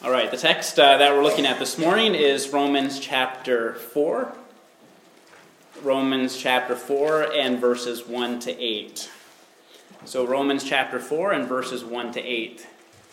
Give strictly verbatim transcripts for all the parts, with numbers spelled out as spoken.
All right, the text uh, that we're looking at this morning is Romans chapter four. Romans chapter four and verses one to eight. So Romans chapter four and verses one to eight.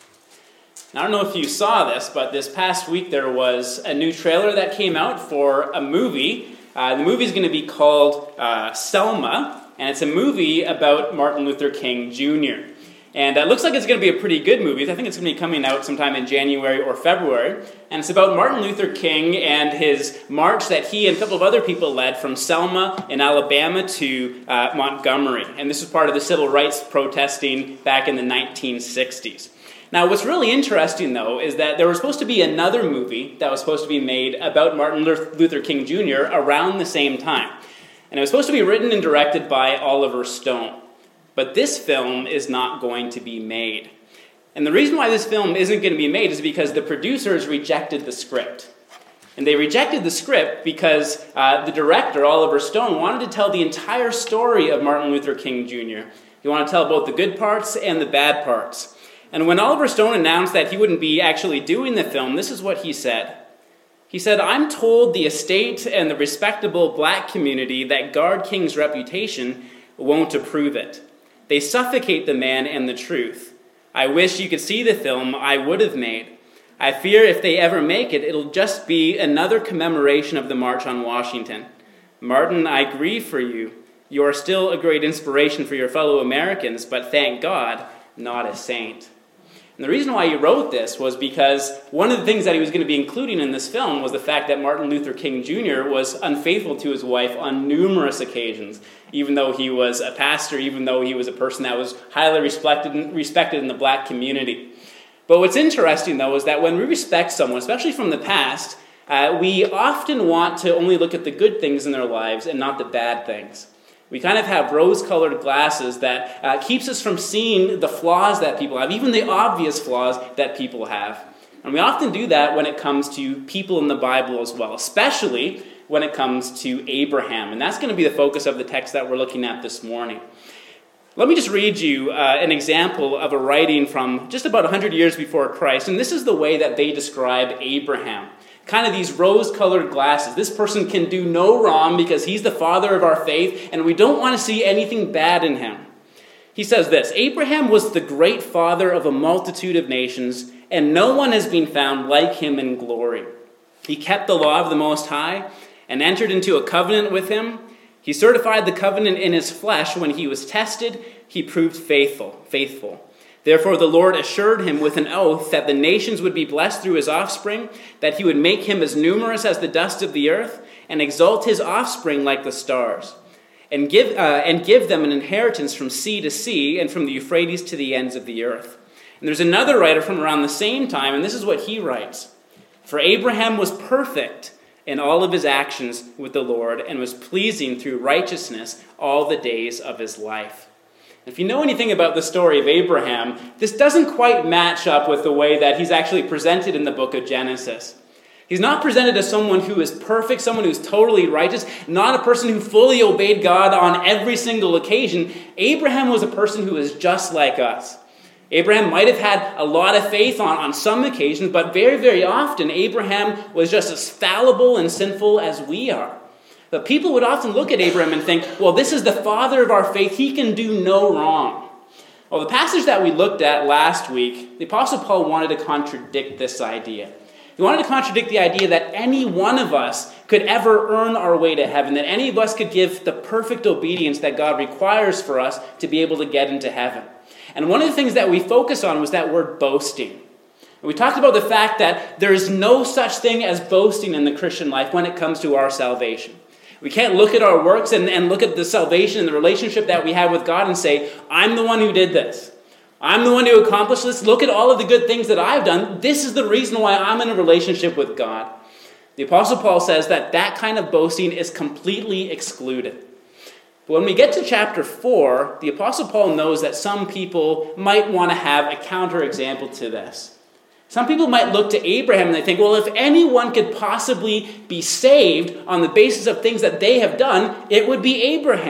Now, I don't know if you saw this, but this past week there was a new trailer that came out for a movie. Uh, the movie is going to be called uh, Selma, and it's a movie about Martin Luther King Junior And it looks like it's going to be a pretty good movie. I think it's going to be coming out sometime in January or February. And it's about Martin Luther King and his march that he and a couple of other people led from Selma in Alabama to uh, Montgomery. And this was part of the civil rights protesting back in the nineteen sixties. Now, what's really interesting, though, is that there was supposed to be another movie that was supposed to be made about Martin Luther King Junior around the same time. And it was supposed to be written and directed by Oliver Stone. But this film is not going to be made. And the reason why this film isn't going to be made is because the producers rejected the script. And they rejected the script because uh, the director, Oliver Stone, wanted to tell the entire story of Martin Luther King Junior He wanted to tell both the good parts and the bad parts. And when Oliver Stone announced that he wouldn't be actually doing the film, this is what he said. He said, "I'm told the estate and the respectable black community that guard King's reputation won't approve it. They suffocate the man and the truth. I wish you could see the film I would have made. I fear if they ever make it, it'll just be another commemoration of the March on Washington. Martin, I grieve for you. You are still a great inspiration for your fellow Americans, but thank God, not a saint." And the reason why he wrote this was because one of the things that he was going to be including in this film was the fact that Martin Luther King Junior was unfaithful to his wife on numerous occasions, even though he was a pastor, even though he was a person that was highly respected, respected in the black community. But what's interesting, though, is that when we respect someone, especially from the past, uh, we often want to only look at the good things in their lives and not the bad things. We kind of have rose-colored glasses that uh, keeps us from seeing the flaws that people have, even the obvious flaws that people have. And we often do that when it comes to people in the Bible as well, especially when it comes to Abraham. And that's going to be the focus of the text that we're looking at this morning. Let me just read you uh, an example of a writing from just about one hundred years before Christ. And this is the way that they describe Abraham. Kind of these rose-colored glasses. This person can do no wrong because he's the father of our faith, and we don't want to see anything bad in him. He says this, "Abraham was the great father of a multitude of nations, and no one has been found like him in glory. He kept the law of the Most High and entered into a covenant with him. He certified the covenant in his flesh. When he was tested, he proved faithful, faithful. Therefore the Lord assured him with an oath that the nations would be blessed through his offspring, that he would make him as numerous as the dust of the earth, and exalt his offspring like the stars, and give uh, and give them an inheritance from sea to sea, and from the Euphrates to the ends of the earth." And there's another writer from around the same time, and this is what he writes. "For Abraham was perfect in all of his actions with the Lord, and was pleasing through righteousness all the days of his life." If you know anything about the story of Abraham, this doesn't quite match up with the way that he's actually presented in the book of Genesis. He's not presented as someone who is perfect, someone who's totally righteous, not a person who fully obeyed God on every single occasion. Abraham was a person who is just like us. Abraham might have had a lot of faith on, on some occasions, but very, very often Abraham was just as fallible and sinful as we are. But people would often look at Abraham and think, well, this is the father of our faith. He can do no wrong. Well, the passage that we looked at last week, the Apostle Paul wanted to contradict this idea. He wanted to contradict the idea that any one of us could ever earn our way to heaven, that any of us could give the perfect obedience that God requires for us to be able to get into heaven. And one of the things that we focused on was that word boasting. We talked about the fact that there is no such thing as boasting in the Christian life when it comes to our salvation. We can't look at our works and, and look at the salvation and the relationship that we have with God and say, I'm the one who did this. I'm the one who accomplished this. Look at all of the good things that I've done. This is the reason why I'm in a relationship with God. The Apostle Paul says that that kind of boasting is completely excluded. But when we get to chapter four, the Apostle Paul knows that some people might want to have a counterexample to this. Some people might look to Abraham and they think, well, if anyone could possibly be saved on the basis of things that they have done, it would be Abraham.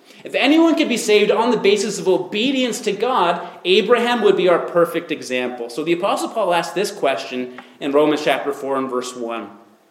If anyone could be saved on the basis of obedience to God, Abraham would be our perfect example. So the Apostle Paul asked this question in Romans chapter four and verse one.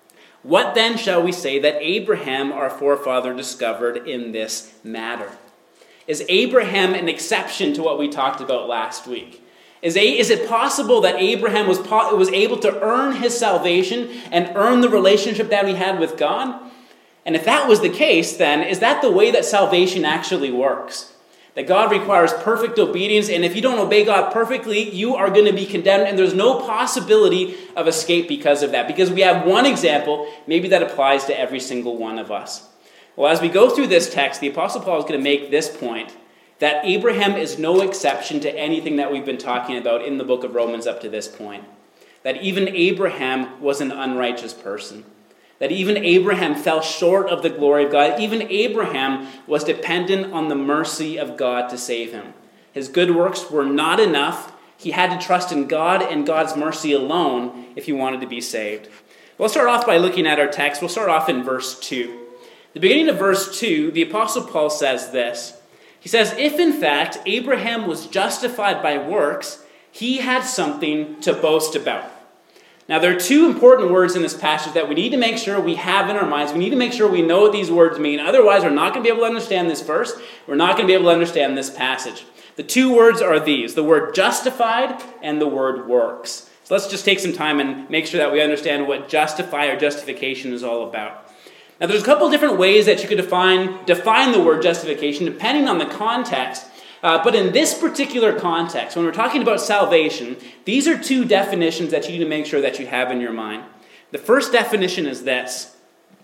What then shall we say that Abraham, our forefather, discovered in this matter? Is Abraham an exception to what we talked about last week? Is, a, is it possible that Abraham was, was able to earn his salvation and earn the relationship that he had with God? And if that was the case, then is that the way that salvation actually works? That God requires perfect obedience, and if you don't obey God perfectly, you are going to be condemned, and there's no possibility of escape because of that. Because we have one example, maybe that applies to every single one of us. Well, as we go through this text, the Apostle Paul is going to make this point, that Abraham is no exception to anything that we've been talking about in the book of Romans up to this point. That even Abraham was an unrighteous person. That even Abraham fell short of the glory of God. Even Abraham was dependent on the mercy of God to save him. His good works were not enough. He had to trust in God and God's mercy alone if he wanted to be saved. We'll start off by looking at our text. We'll start off in verse two. The beginning of verse two, the Apostle Paul says this. He says, if in fact Abraham was justified by works, he had something to boast about. Now, there are two important words in this passage that we need to make sure we have in our minds. We need to make sure we know what these words mean. Otherwise, we're not going to be able to understand this verse. We're not going to be able to understand this passage. The two words are these, the word justified and the word works. So let's just take some time and make sure that we understand what justify or justification is all about. Now, there's a couple of different ways that you could define, define the word justification depending on the context. Uh, but in this particular context, when we're talking about salvation, these are two definitions that you need to make sure that you have in your mind. The first definition is this.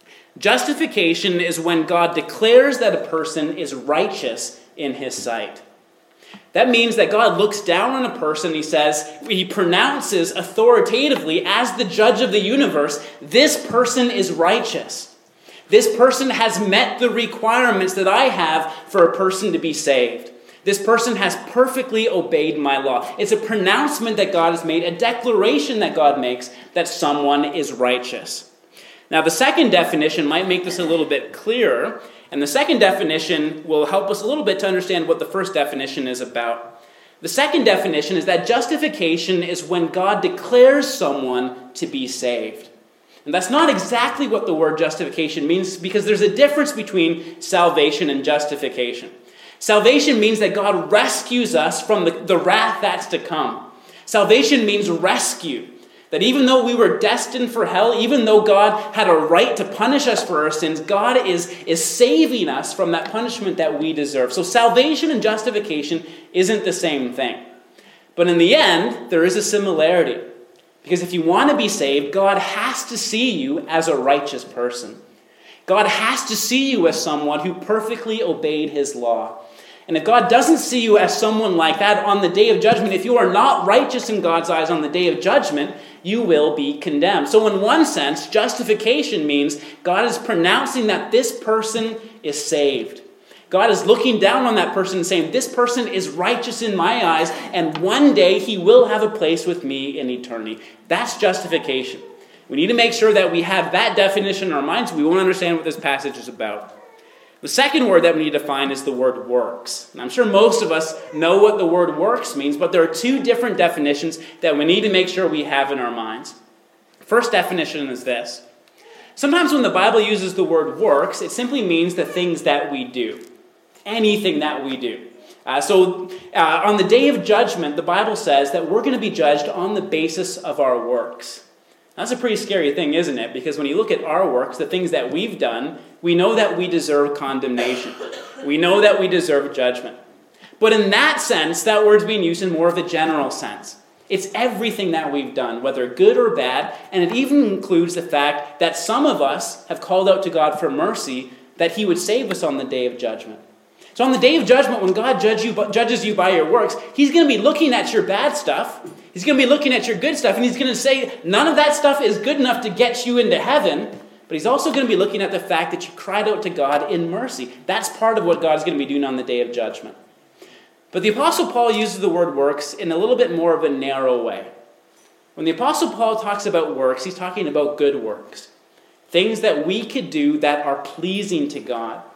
Justification is when God declares that a person is righteous in his sight. That means that God looks down on a person, he says, he pronounces authoritatively as the judge of the universe, this person is righteous. This person has met the requirements that I have for a person to be saved. This person has perfectly obeyed my law. It's a pronouncement that God has made, a declaration that God makes that someone is righteous. Now, the second definition might make this a little bit clearer, and the second definition will help us a little bit to understand what the first definition is about. The second definition is that justification is when God declares someone to be saved. And that's not exactly what the word justification means, because there's a difference between salvation and justification. Salvation means that God rescues us from the, the wrath that's to come. Salvation means rescue. That even though we were destined for hell, even though God had a right to punish us for our sins, God is, is saving us from that punishment that we deserve. So salvation and justification isn't the same thing. But in the end, there is a similarity. Because if you want to be saved, God has to see you as a righteous person. God has to see you as someone who perfectly obeyed his law. And if God doesn't see you as someone like that on the day of judgment, if you are not righteous in God's eyes on the day of judgment, you will be condemned. So in one sense, justification means God is pronouncing that this person is saved. God is looking down on that person and saying, this person is righteous in my eyes, and one day he will have a place with me in eternity. That's justification. We need to make sure that we have that definition in our minds. We won't understand what this passage is about. The second word that we need to find is the word works. And I'm sure most of us know what the word works means, but there are two different definitions that we need to make sure we have in our minds. First definition is this. Sometimes when the Bible uses the word works, it simply means the things that we do. Anything that we do. Uh, so uh, on the day of judgment, the Bible says that we're going to be judged on the basis of our works. That's a pretty scary thing, isn't it? Because when you look at our works, the things that we've done, we know that we deserve condemnation. We know that we deserve judgment. But in that sense, that word's being used in more of a general sense. It's everything that we've done, whether good or bad, and it even includes the fact that some of us have called out to God for mercy, that he would save us on the day of judgment. So on the day of judgment, when God judge you, judges you by your works, he's going to be looking at your bad stuff. He's going to be looking at your good stuff, and he's going to say, none of that stuff is good enough to get you into heaven. But he's also going to be looking at the fact that you cried out to God in mercy. That's part of what God's going to be doing on the day of judgment. But the Apostle Paul uses the word works in a little bit more of a narrow way. When the Apostle Paul talks about works, he's talking about good works. Things that we could do that are pleasing to God.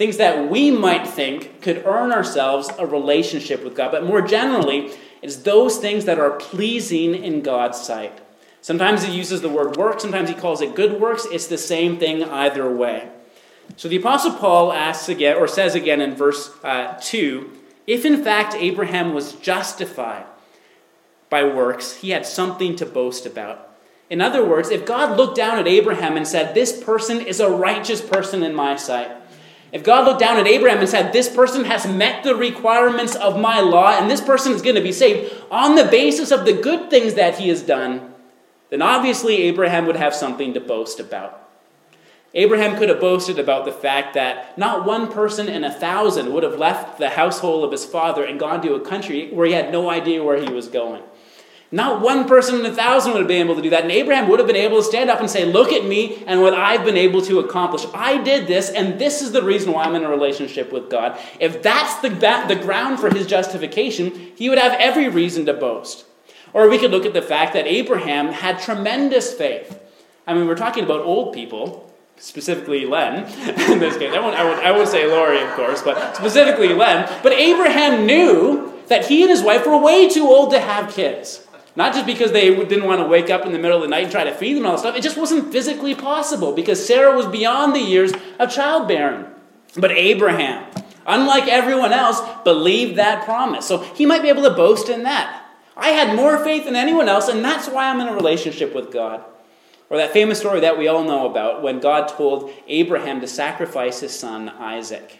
things that we might think could earn ourselves a relationship with God. But more generally, it's those things that are pleasing in God's sight. Sometimes he uses the word work, sometimes he calls it good works. It's the same thing either way. So the Apostle Paul asks again, or says again in verse uh, two, if in fact Abraham was justified by works, he had something to boast about. In other words, if God looked down at Abraham and said, this person is a righteous person in my sight, if God looked down at Abraham and said, this person has met the requirements of my law and this person is going to be saved on the basis of the good things that he has done, then obviously Abraham would have something to boast about. Abraham could have boasted about the fact that not one person in a thousand would have left the household of his father and gone to a country where he had no idea where he was going. Not one person in a thousand would have been able to do that. And Abraham would have been able to stand up and say, look at me and what I've been able to accomplish. I did this, and this is the reason why I'm in a relationship with God. If that's the, the ground for his justification, he would have every reason to boast. Or we could look at the fact that Abraham had tremendous faith. I mean, we're talking about old people, specifically Len, in this case. I won't, I, won't, I won't say Laurie, of course, but specifically Len. But Abraham knew that he and his wife were way too old to have kids. Not just because they didn't want to wake up in the middle of the night and try to feed them and all that stuff. It just wasn't physically possible because Sarah was beyond the years of childbearing. But Abraham, unlike everyone else, believed that promise. So he might be able to boast in that. I had more faith than anyone else, and that's why I'm in a relationship with God. Or that famous story that we all know about when God told Abraham to sacrifice his son Isaac.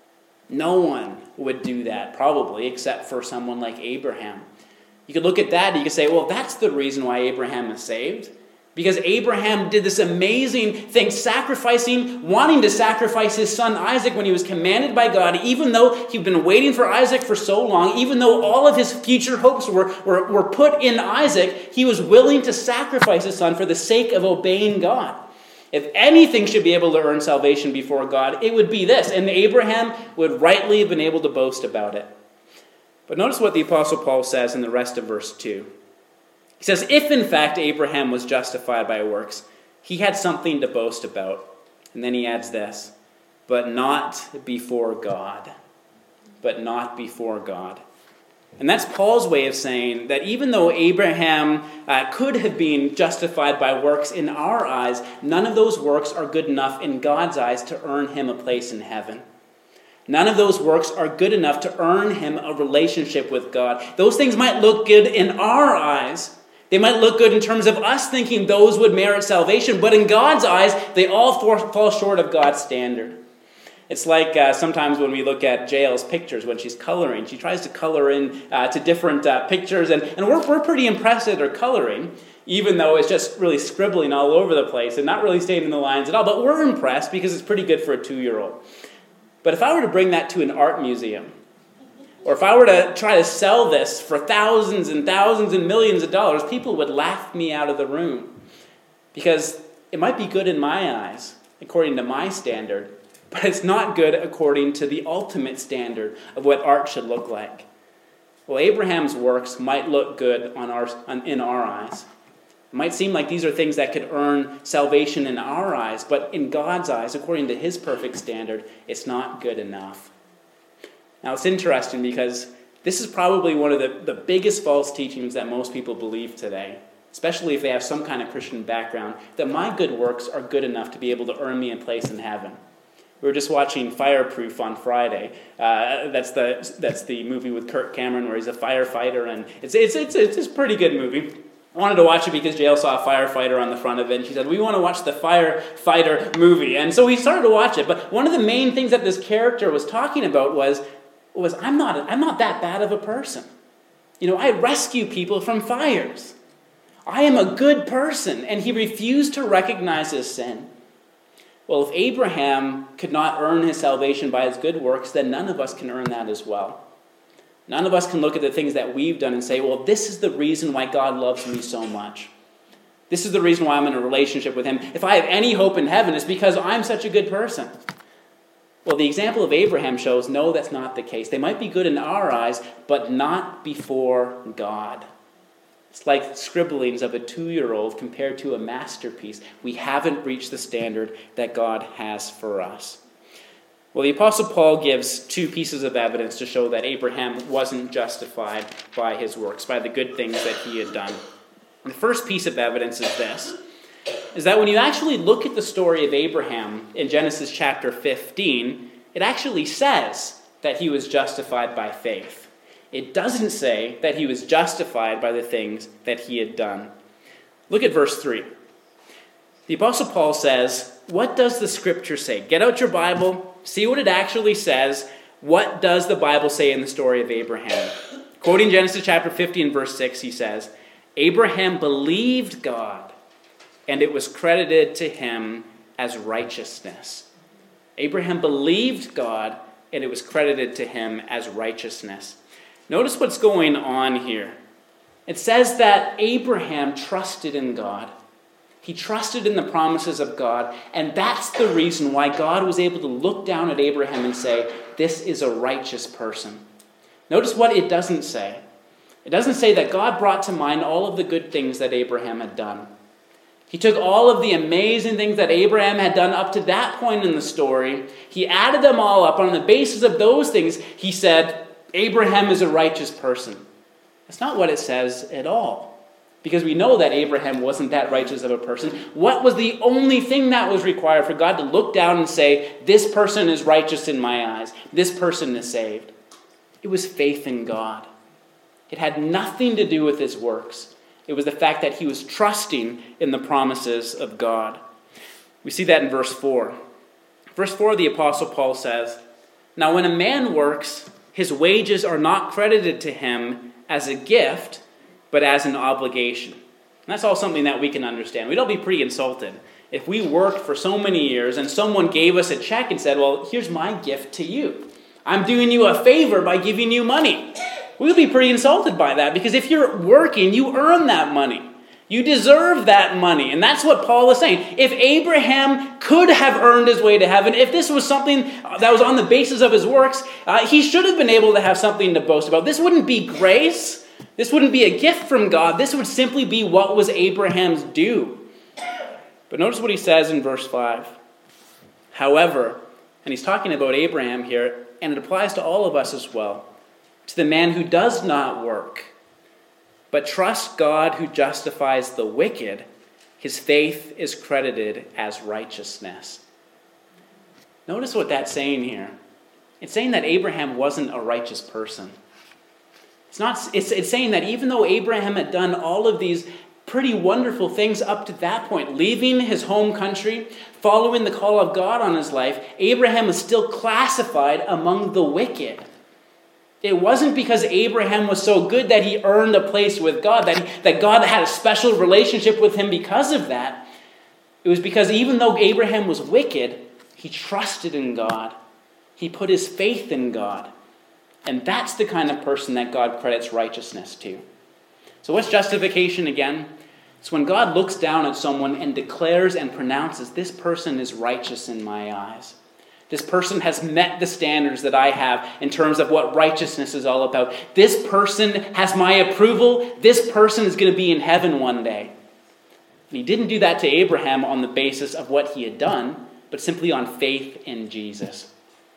No one would do that, probably, except for someone like Abraham. You could look at that and you could say, well, that's the reason why Abraham is saved. Because Abraham did this amazing thing, sacrificing, wanting to sacrifice his son Isaac when he was commanded by God, even though he'd been waiting for Isaac for so long, even though all of his future hopes were, were, were put in Isaac, he was willing to sacrifice his son for the sake of obeying God. If anything should be able to earn salvation before God, it would be this. And Abraham would rightly have been able to boast about it. But notice what the Apostle Paul says in the rest of verse two. He says, if in fact Abraham was justified by works, he had something to boast about. And then he adds this, but not before God. But not before God. And that's Paul's way of saying that even though Abraham uh, could have been justified by works in our eyes, none of those works are good enough in God's eyes to earn him a place in heaven. None of those works are good enough to earn him a relationship with God. Those things might look good in our eyes. They might look good in terms of us thinking those would merit salvation, but in God's eyes, they all fall short of God's standard. It's like uh, sometimes when we look at Jael's pictures when she's coloring. She tries to color in uh, to different uh, pictures, and, and we're, we're pretty impressed at her coloring, even though it's just really scribbling all over the place and not really staying in the lines at all. But we're impressed because it's pretty good for a two-year-old. But if I were to bring that to an art museum, or if I were to try to sell this for thousands and thousands and millions of dollars, people would laugh me out of the room. Because it might be good in my eyes, according to my standard, but it's not good according to the ultimate standard of what art should look like. Well, Abraham's works might look good on our, on, in our eyes. It might seem like these are things that could earn salvation in our eyes, but in God's eyes, according to his perfect standard, it's not good enough. Now, it's interesting because this is probably one of the, the biggest false teachings that most people believe today, especially if they have some kind of Christian background, that my good works are good enough to be able to earn me a place in heaven. We were just watching Fireproof on Friday. Uh, that's the that's the movie with Kirk Cameron where he's a firefighter, and it's it's it's it's a pretty good movie. I wanted to watch it because Jael saw a firefighter on the front of it, and she said, we want to watch the firefighter movie. And so we started to watch it. But one of the main things that this character was talking about was, was I'm not I'm not that bad of a person. You know, I rescue people from fires. I am a good person. And he refused to recognize his sin. Well, if Abraham could not earn his salvation by his good works, then none of us can earn that as well. None of us can look at the things that we've done and say, well, this is the reason why God loves me so much. This is the reason why I'm in a relationship with him. If I have any hope in heaven, it's because I'm such a good person. Well, the example of Abraham shows, no, that's not the case. They might be good in our eyes, but not before God. It's like scribblings of a two-year-old compared to a masterpiece. We haven't reached the standard that God has for us. Well, the Apostle Paul gives two pieces of evidence to show that Abraham wasn't justified by his works, by the good things that he had done. And the first piece of evidence is this, is that when you actually look at the story of Abraham in Genesis chapter fifteen, it actually says that he was justified by faith. It doesn't say that he was justified by the things that he had done. Look at verse three. The Apostle Paul says, what does the Scripture say? Get out your Bible, see what it actually says. What does the Bible say in the story of Abraham? Quoting Genesis chapter fifteen, verse six, he says, Abraham believed God, and it was credited to him as righteousness. Abraham believed God, and it was credited to him as righteousness. Notice what's going on here. It says that Abraham trusted in God. He trusted in the promises of God, and that's the reason why God was able to look down at Abraham and say, this is a righteous person. Notice what it doesn't say. It doesn't say that God brought to mind all of the good things that Abraham had done. He took all of the amazing things that Abraham had done up to that point in the story. He added them all up. On the basis of those things, he said, Abraham is a righteous person. That's not what it says at all. Because we know that Abraham wasn't that righteous of a person. What was the only thing that was required for God to look down and say, this person is righteous in my eyes. This person is saved? It was faith in God. It had nothing to do with his works. It was the fact that he was trusting in the promises of God. We see that in verse four. Verse four, the Apostle Paul says, now when a man works, his wages are not credited to him as a gift, but as an obligation. And that's all something that we can understand. We'd all be pretty insulted if we worked for so many years and someone gave us a check and said, well, here's my gift to you. I'm doing you a favor by giving you money. We'll be pretty insulted by that, because if you're working, you earn that money. You deserve that money. And that's what Paul is saying. If Abraham could have earned his way to heaven, if this was something that was on the basis of his works, uh, he should have been able to have something to boast about. This wouldn't be grace. This wouldn't be a gift from God. This would simply be what was Abraham's due. But notice what he says in verse five. However, and he's talking about Abraham here, and it applies to all of us as well, to the man who does not work, but trusts God who justifies the wicked, his faith is credited as righteousness. Notice what that's saying here. It's saying that Abraham wasn't a righteous person. It's not. It's, it's saying that even though Abraham had done all of these pretty wonderful things up to that point, leaving his home country, following the call of God on his life, Abraham was still classified among the wicked. It wasn't because Abraham was so good that he earned a place with God, that, he, that God had a special relationship with him because of that. It was because even though Abraham was wicked, he trusted in God. He put his faith in God. And that's the kind of person that God credits righteousness to. So what's justification again? It's when God looks down at someone and declares and pronounces, this person is righteous in my eyes. This person has met the standards that I have in terms of what righteousness is all about. This person has my approval. This person is going to be in heaven one day. And he didn't do that to Abraham on the basis of what he had done, but simply on faith in Jesus.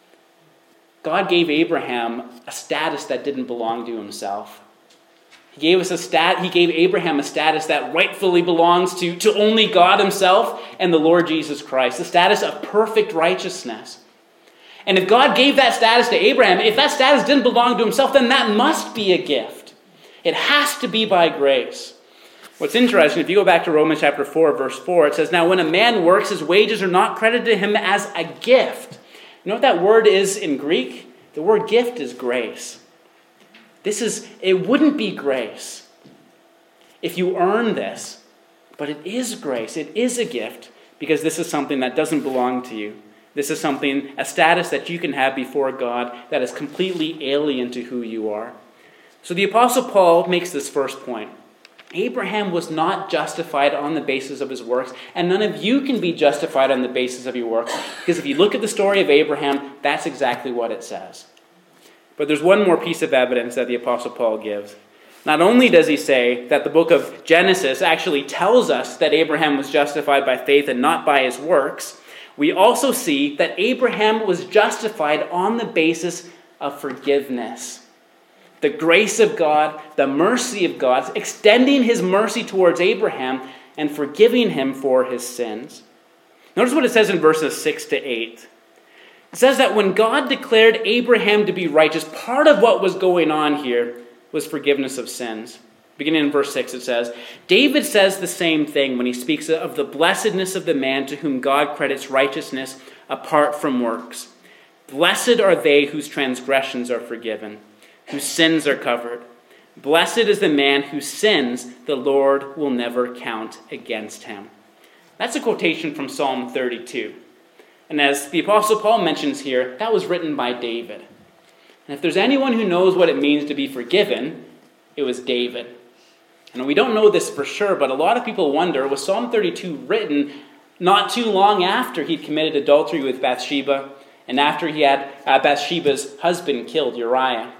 God gave Abraham a status that didn't belong to himself. He gave us a stat. He gave Abraham a status that rightfully belongs to, to only God himself and the Lord Jesus Christ, the status of perfect righteousness. And if God gave that status to Abraham, if that status didn't belong to himself, then that must be a gift. It has to be by grace. What's interesting, if you go back to Romans chapter four, verse four, it says, now when a man works, his wages are not credited to him as a gift. You know what that word is in Greek? The word gift is grace. This is, it wouldn't be grace if you earn this, but it is grace. It is a gift because this is something that doesn't belong to you. This is something, a status that you can have before God that is completely alien to who you are. So the Apostle Paul makes this first point. Abraham was not justified on the basis of his works, and none of you can be justified on the basis of your works, because if you look at the story of Abraham, that's exactly what it says. But there's one more piece of evidence that the Apostle Paul gives. Not only does he say that the book of Genesis actually tells us that Abraham was justified by faith and not by his works, we also see that Abraham was justified on the basis of forgiveness. The grace of God, the mercy of God, extending his mercy towards Abraham and forgiving him for his sins. Notice what it says in verses six to eight. It says that when God declared Abraham to be righteous, part of what was going on here was forgiveness of sins. Beginning in verse six, it says, David says the same thing when he speaks of the blessedness of the man to whom God credits righteousness apart from works. Blessed are they whose transgressions are forgiven, whose sins are covered. Blessed is the man whose sins the Lord will never count against him. That's a quotation from Psalm thirty-two. And as the Apostle Paul mentions here, that was written by David. And if there's anyone who knows what it means to be forgiven, it was David. And we don't know this for sure, but a lot of people wonder, was Psalm thirty-two written not too long after he'd committed adultery with Bathsheba and after he had uh, Bathsheba's husband killed, Uriah?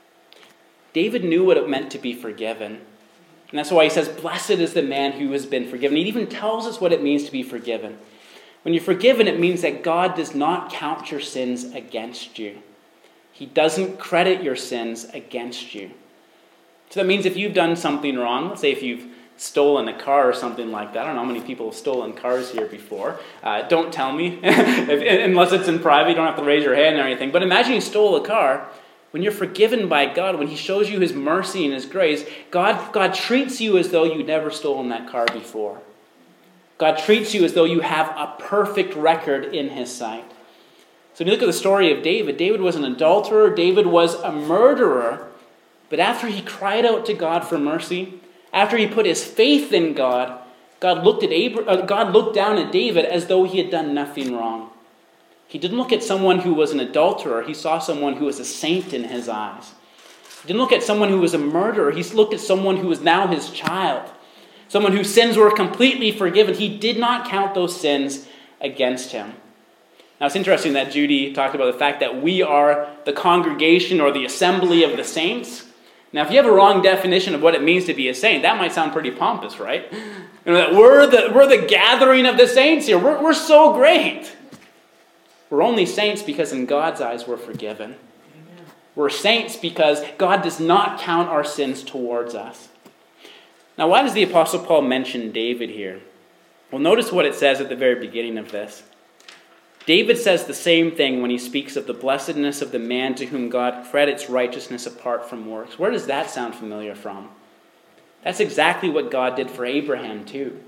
David knew what it meant to be forgiven. And that's why he says, blessed is the man who has been forgiven. He even tells us what it means to be forgiven. When you're forgiven, it means that God does not count your sins against you. He doesn't credit your sins against you. So that means if you've done something wrong, let's say if you've stolen a car or something like that. I don't know how many people have stolen cars here before. Uh, don't tell me. if, unless it's in private, you don't have to raise your hand or anything. But imagine you stole a car. When you're forgiven by God, when he shows you his mercy and his grace, God, God treats you as though you'd never stolen that car before. God treats you as though you have a perfect record in his sight. So when you look at the story of David, David was an adulterer, David was a murderer, but after he cried out to God for mercy, after he put his faith in God, God looked at Abra- uh, God looked down at David as though he had done nothing wrong. He didn't look at someone who was an adulterer, he saw someone who was a saint in his eyes. He didn't look at someone who was a murderer, he looked at someone who was now his child. Someone whose sins were completely forgiven. He did not count those sins against him. Now it's interesting that Judy talked about the fact that we are the congregation or the assembly of the saints. Now if you have a wrong definition of what it means to be a saint, that might sound pretty pompous, right? You know, that we're the, we're the gathering of the saints here. We're, we're so great. We're only saints because in God's eyes we're forgiven. We're saints because God does not count our sins towards us. Now, why does the Apostle Paul mention David here? Well, notice what it says at the very beginning of this. David says the same thing when he speaks of the blessedness of the man to whom God credits righteousness apart from works. Where does that sound familiar from? That's exactly what God did for Abraham too.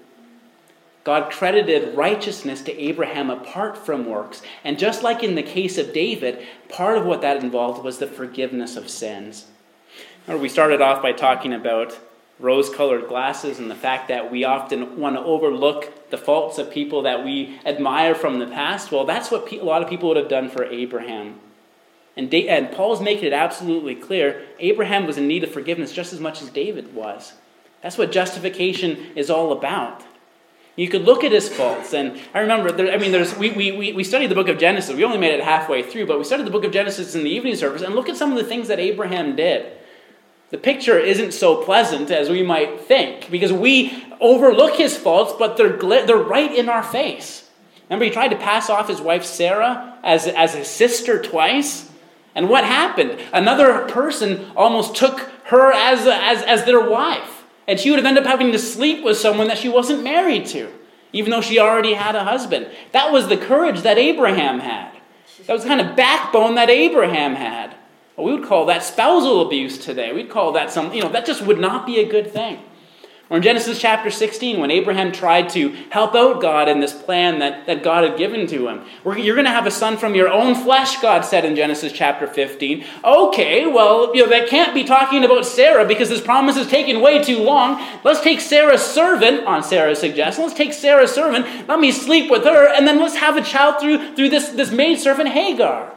God credited righteousness to Abraham apart from works. And just like in the case of David, part of what that involved was the forgiveness of sins. Remember, we started off by talking about rose-colored glasses and the fact that we often want to overlook the faults of people that we admire from the past. Well, that's what a lot of people would have done for Abraham. And, da- and Paul's making it absolutely clear, Abraham was in need of forgiveness just as much as David was. That's what justification is all about. You could look at his faults, and I remember, there, I mean, there's we, we, we studied the book of Genesis. We only made it halfway through, but we studied the book of Genesis in the evening service, and look at some of the things that Abraham did. The picture isn't so pleasant as we might think, because we overlook his faults, but they're they're right in our face. Remember, he tried to pass off his wife Sarah as, as his sister twice, and what happened? Another person almost took her as, as, as their wife, and she would have ended up having to sleep with someone that she wasn't married to, even though she already had a husband. That was the courage that Abraham had. That was the kind of backbone that Abraham had. We would call that spousal abuse today. We'd call that some, you know, that just would not be a good thing. Or in Genesis chapter sixteen, when Abraham tried to help out God in this plan that, that God had given to him. You're going to have a son from your own flesh, God said in Genesis chapter fifteen. Okay, well, you know, that can't be talking about Sarah because this promise is taking way too long. Let's take Sarah's servant, on Sarah's suggestion, let's take Sarah's servant, let me sleep with her, and then let's have a child through, through this, this maidservant Hagar.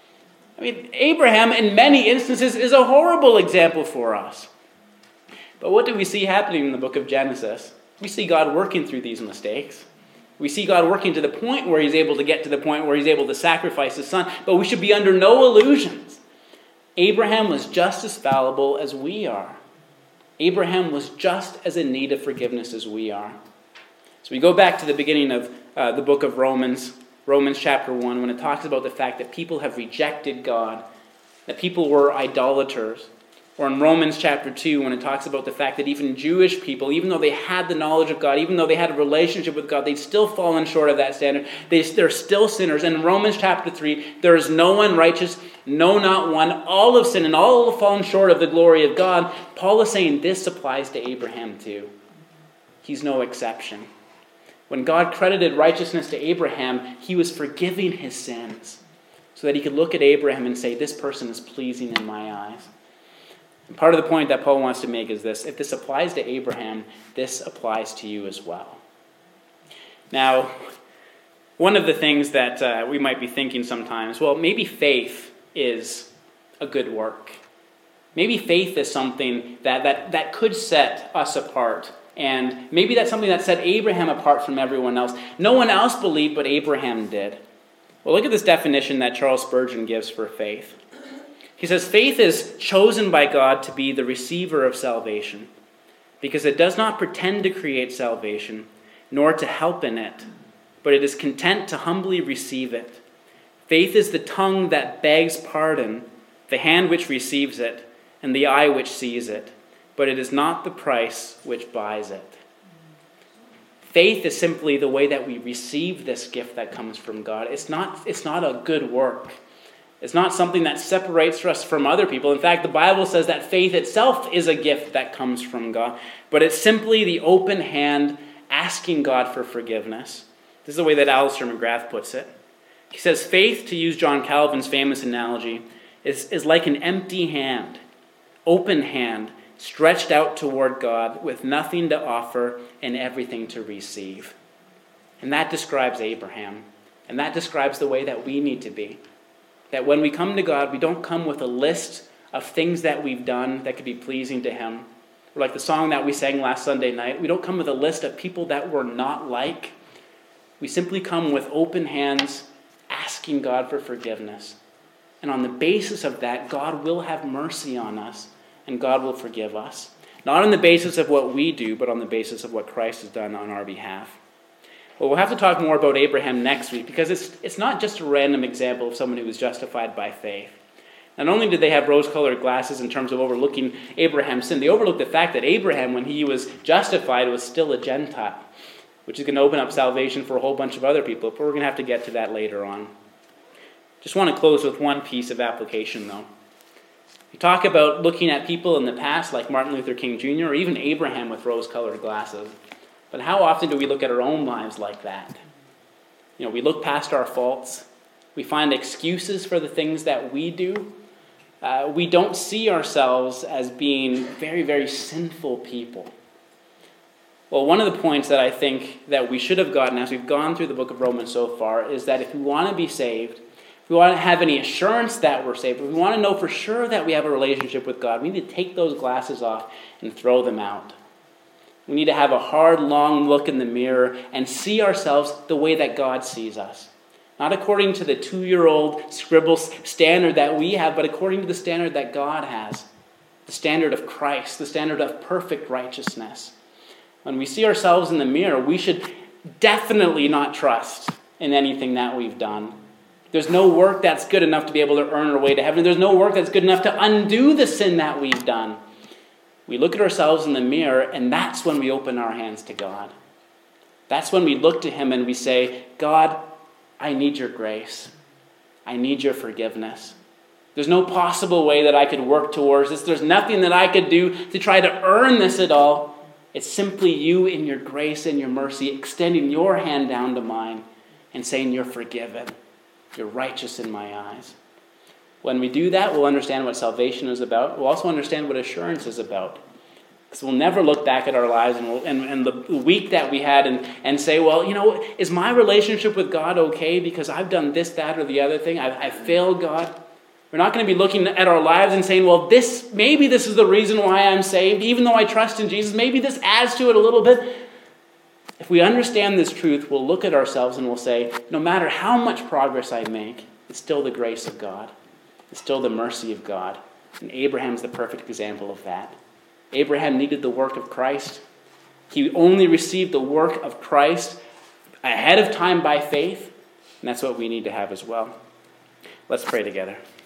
I mean, Abraham, in many instances, is a horrible example for us. But what do we see happening in the book of Genesis? We see God working through these mistakes. We see God working to the point where he's able to get to the point where he's able to sacrifice his son. But we should be under no illusions. Abraham was just as fallible as we are. Abraham was just as in need of forgiveness as we are. So we go back to the beginning of uh, the book of Romans. Romans chapter one, when it talks about the fact that people have rejected God, that people were idolaters. Or in Romans chapter two, when it talks about the fact that even Jewish people, even though they had the knowledge of God, even though they had a relationship with God, they'd still fallen short of that standard. They, they're still sinners. And in Romans chapter three, there is no one righteous, no, not one. All have sinned and all have fallen short of the glory of God. Paul is saying this applies to Abraham too. He's no exception. When God credited righteousness to Abraham, he was forgiving his sins so that he could look at Abraham and say, this person is pleasing in my eyes. And part of the point that Paul wants to make is this: if this applies to Abraham, this applies to you as well. Now, one of the things that uh, we might be thinking sometimes, well, maybe faith is a good work. Maybe faith is something that, that, that could set us apart. And maybe that's something that set Abraham apart from everyone else. No one else believed, but Abraham did. Well, look at this definition that Charles Spurgeon gives for faith. He says, faith is chosen by God to be the receiver of salvation, because it does not pretend to create salvation, nor to help in it, but it is content to humbly receive it. Faith is the tongue that begs pardon, the hand which receives it, and the eye which sees it, but it is not the price which buys it. Faith is simply the way that we receive this gift that comes from God. It's not, it's not a good work. It's not something that separates us from other people. In fact, the Bible says that faith itself is a gift that comes from God. But it's simply the open hand asking God for forgiveness. This is the way that Alistair McGrath puts it. He says, faith, to use John Calvin's famous analogy, is, is like an empty hand, open hand, stretched out toward God with nothing to offer and everything to receive. And that describes Abraham. And that describes the way that we need to be. That when we come to God, we don't come with a list of things that we've done that could be pleasing to him. Or like the song that we sang last Sunday night, we don't come with a list of people that we're not like. We simply come with open hands, asking God for forgiveness. And on the basis of that, God will have mercy on us, and God will forgive us. Not on the basis of what we do, but on the basis of what Christ has done on our behalf. Well, we'll have to talk more about Abraham next week, because it's it's not just a random example of someone who was justified by faith. Not only did they have rose-colored glasses in terms of overlooking Abraham's sin, they overlooked the fact that Abraham, when he was justified, was still a Gentile, which is going to open up salvation for a whole bunch of other people, but we're going to have to get to that later on. Just want to close with one piece of application, though. We talk about looking at people in the past, like Martin Luther King Junior, or even Abraham with rose-colored glasses. But how often do we look at our own lives like that? You know, we look past our faults. We find excuses for the things that we do. Uh, we don't see ourselves as being very, very sinful people. Well, one of the points that I think that we should have gotten as we've gone through the book of Romans so far is that if we want to be saved, if we want to have any assurance that we're saved, if we want to know for sure that we have a relationship with God, we need to take those glasses off and throw them out. We need to have a hard, long look in the mirror and see ourselves the way that God sees us. Not according to the two-year-old scribble standard that we have, but according to the standard that God has. The standard of Christ, the standard of perfect righteousness. When we see ourselves in the mirror, we should definitely not trust in anything that we've done. There's no work that's good enough to be able to earn our way to heaven. There's no work that's good enough to undo the sin that we've done. We look at ourselves in the mirror, and that's when we open our hands to God. That's when we look to him and we say, God, I need your grace. I need your forgiveness. There's no possible way that I could work towards this. There's nothing that I could do to try to earn this at all. It's simply you in your grace and your mercy extending your hand down to mine and saying you're forgiven. You're righteous in my eyes. When we do that, we'll understand what salvation is about. We'll also understand what assurance is about. Because we'll never look back at our lives and, we'll, and, and the week that we had and, and say, well, you know, is my relationship with God okay because I've done this, that, or the other thing? I've, I've failed God. We're not going to be looking at our lives and saying, well, this maybe this is the reason why I'm saved. Even though I trust in Jesus, maybe this adds to it a little bit. If we understand this truth, we'll look at ourselves and we'll say, no matter how much progress I make, it's still the grace of God. It's still the mercy of God. And Abraham's the perfect example of that. Abraham needed the work of Christ. He only received the work of Christ ahead of time by faith. And that's what we need to have as well. Let's pray together.